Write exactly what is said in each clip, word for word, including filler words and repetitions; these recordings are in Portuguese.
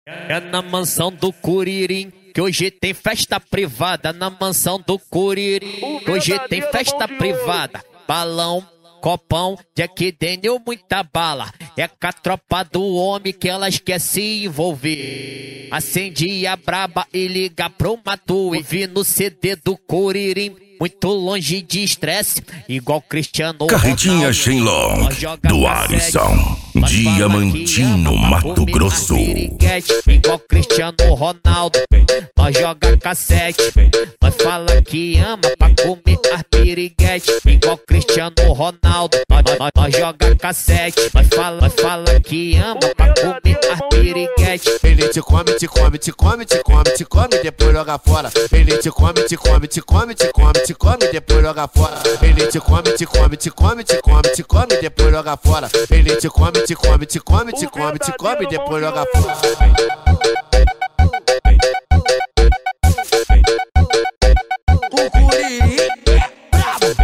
É na mansão do Curirim que hoje tem festa privada. Na mansão do Curirim que hoje tem festa privada. Balão, copão, Jack Daniel, muita bala. É com a tropa do homem que elas quer se envolver. Acende a braba e liga pro Matu. E vi no C D do Curirim, muito longe de estresse, igual Cristiano Carretinha Shenlong, do Alisson, Diamantino, Mato Grosso. Igual Cristiano Ronaldo, nós joga cassete. Nós fala que ama pra comer as piriguete. Igual Cristiano Ronaldo, nós, nós, nós joga cassete. Nós fala, nós fala que ama pra comer as piriguete. Ele te come, te come, te come, te come, te come, depois joga fora. Ele te come, te come, te come, te come, te come, depois joga fora. Ele te come, te come, te come, te come, te come, depois joga fora. Ele te come, te come, te come, te come, te come, depois joga fora. O Curirim brabo,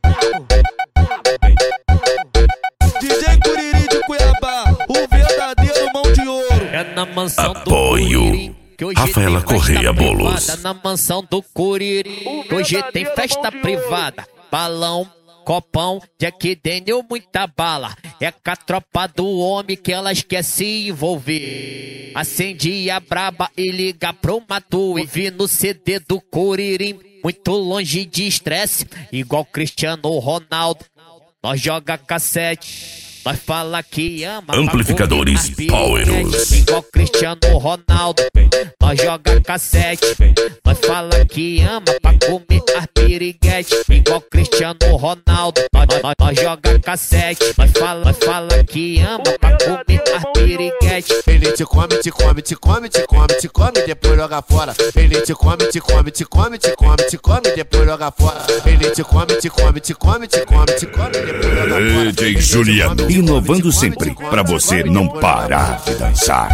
D J Curirim de Cuiabá, o verdadeiro mão de ouro. É na mansão do Apoio Curirim que hoje Rafaela tem festa Correia privada. Bolos. Na mansão do Curirim que hoje tem festa privada. Balão, copão, Jack Daniel, muita bala. É com a tropa do homem que elas quer se envolver. Acende a braba e liga pro Matu. E vi no C D do Curirim, muito longe de estresse, igual Cristiano Ronaldo. Nós joga cassete. Nós fala que ama Amplificadores Powerus, igual Cristiano Ronaldo. Nós joga cassete. Nós fala que ama pra comer as piriguete. Igual Cristiano Ronaldo. Nós, nós, nós joga cassete. Nós fala, nós fala que ama pra comer as piriguete. Ele te come, te come, te come, te come, te come, depois joga fora. Ele te come, te come, te come, te come, te come, depois joga fora. Ele te come, te come, te come, te come, te come, depois joga fora. D J Juliano, inovando sempre pra você não parar de dançar.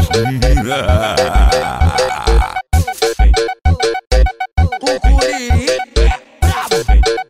O Curirim brabo.